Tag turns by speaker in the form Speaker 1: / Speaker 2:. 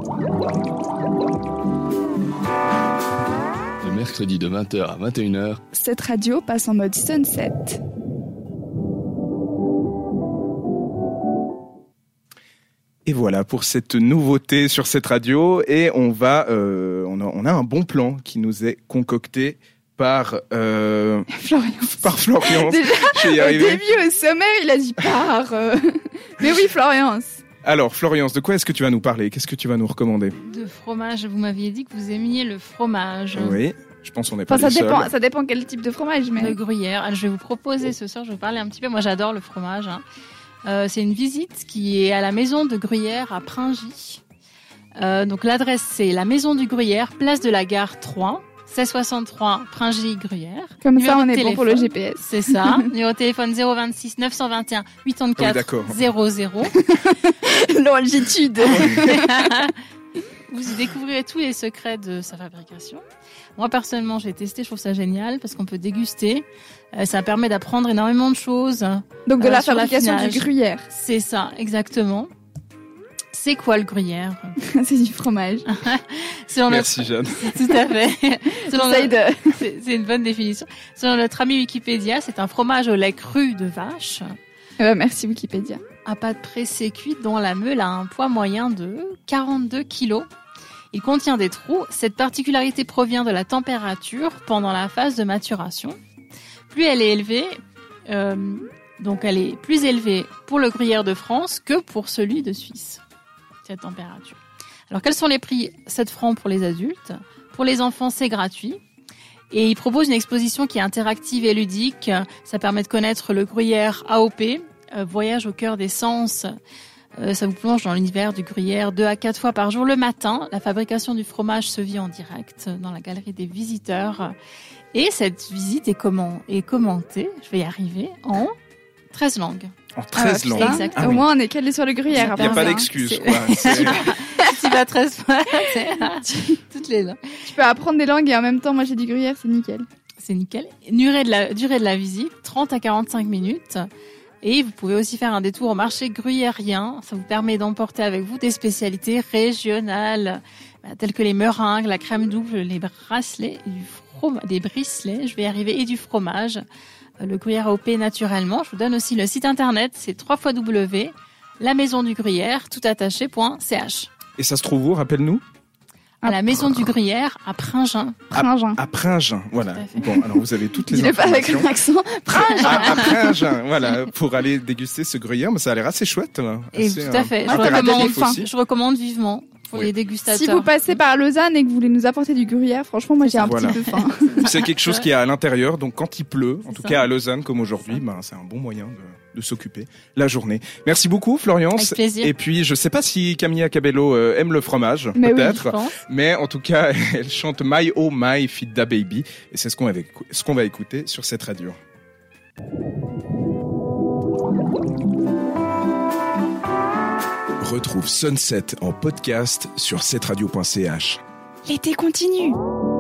Speaker 1: Le mercredi de 20h à 21h,
Speaker 2: cette radio passe en mode sunset.
Speaker 3: Et voilà pour cette nouveauté sur cette radio. Et on a un bon plan qui nous est concocté par
Speaker 2: Florian.
Speaker 3: Par Florian.
Speaker 2: Déjà, au début, au sommaire, il a dit par. Mais oui, Florian.
Speaker 3: Alors, Florence, de quoi est-ce que tu vas nous parler ? Qu'est-ce que tu vas nous recommander ?
Speaker 4: De fromage. Vous m'aviez dit que vous aimiez le fromage.
Speaker 3: Oui, je pense qu'on n'est pas les seuls.
Speaker 2: Ça dépend quel type de fromage. Mais...
Speaker 4: Le gruyère. Alors, je vais vous proposer ce soir, je vais vous parler un petit peu. Moi, j'adore le fromage. C'est une visite qui est à la maison de Gruyère à Pringy. Donc, l'adresse, c'est la maison du Gruyère, place de la Gare 3. 1663 Pringy Gruyère.
Speaker 2: Comme ça, on est bon pour le GPS.
Speaker 4: C'est ça. Numéro de téléphone 026 921 84 00.
Speaker 2: Longitude.
Speaker 4: Vous y découvrirez tous les secrets de sa fabrication. Moi, personnellement, j'ai testé, je trouve ça génial parce qu'on peut déguster. Ça permet d'apprendre énormément de choses.
Speaker 2: Donc de la fabrication du gruyère.
Speaker 4: C'est ça, exactement. C'est quoi le gruyère ?
Speaker 2: C'est du fromage.
Speaker 3: Merci Jeanne.
Speaker 4: Tout à fait. C'est une bonne définition. Selon notre ami Wikipédia, c'est un fromage au lait cru de vache.
Speaker 2: Merci Wikipédia.
Speaker 4: À pâte pressée cuite dont la meule a un poids moyen de 42 kg. Il contient des trous. Cette particularité provient de la température pendant la phase de maturation. Plus elle est élevée, donc elle est plus élevée pour le gruyère de France que pour celui de Suisse. Cette température. Alors, quels sont les prix ? 7 francs pour les adultes. Pour les enfants, c'est gratuit. Et il propose une exposition qui est interactive et ludique. Ça permet de connaître le gruyère AOP, voyage au cœur des sens. Ça vous plonge dans l'univers du gruyère 2 à 4 fois par jour le matin. La fabrication du fromage se vit en direct dans la galerie des visiteurs. Et cette visite est commentée, je vais y arriver, en 13 langues.
Speaker 3: En 13 langues.
Speaker 4: Exactement.
Speaker 2: Au moins, on est calé sur le gruyère.
Speaker 3: Il n'y a pas d'excuse, quoi.
Speaker 4: Tu vas 13 fois. Toutes les langues.
Speaker 2: Tu peux apprendre des langues et en même temps manger du gruyère, c'est nickel.
Speaker 4: C'est nickel. Durée de la visite, 30 à 45 minutes. Et vous pouvez aussi faire un détour au marché gruyérien. Ça vous permet d'emporter avec vous des spécialités régionales, telles que les meringues, la crème double, les bracelets, des bricelets, je vais y arriver, et du fromage. Le gruyère AOP naturellement. Je vous donne aussi le site internet, c'est www.lamaisondugruyère, toutattaché.ch.
Speaker 3: Et ça se trouve où, rappelle-nous ?
Speaker 4: À la maison du gruyère, à Pringin.
Speaker 3: À Pringin, voilà. Bon, alors vous avez toutes les informations.
Speaker 2: Dis-le pas avec un accent. Pringin.
Speaker 3: À Pringin, voilà, pour aller déguster ce gruyère, mais ça a l'air assez chouette.
Speaker 4: Et
Speaker 3: assez,
Speaker 4: tout à fait. Je recommande vivement pour les dégustateurs.
Speaker 2: Si vous passez par Lausanne et que vous voulez nous apporter du gruyère, franchement, moi j'ai un petit peu faim.
Speaker 3: C'est quelque chose qui est à l'intérieur, donc quand il pleut, en tout cas à Lausanne comme aujourd'hui, c'est un bon moyen de s'occuper la journée. Merci beaucoup Florence.
Speaker 4: Avec plaisir.
Speaker 3: Et puis je sais pas si Camilla Cabello aime le fromage,
Speaker 2: mais
Speaker 3: peut-être,
Speaker 2: oui,
Speaker 3: mais en tout cas elle chante My Oh My Feed Da Baby et c'est ce qu'on va écouter sur cette radio. Retrouve Sunset en podcast sur cetteradio.ch.
Speaker 2: L'été continue.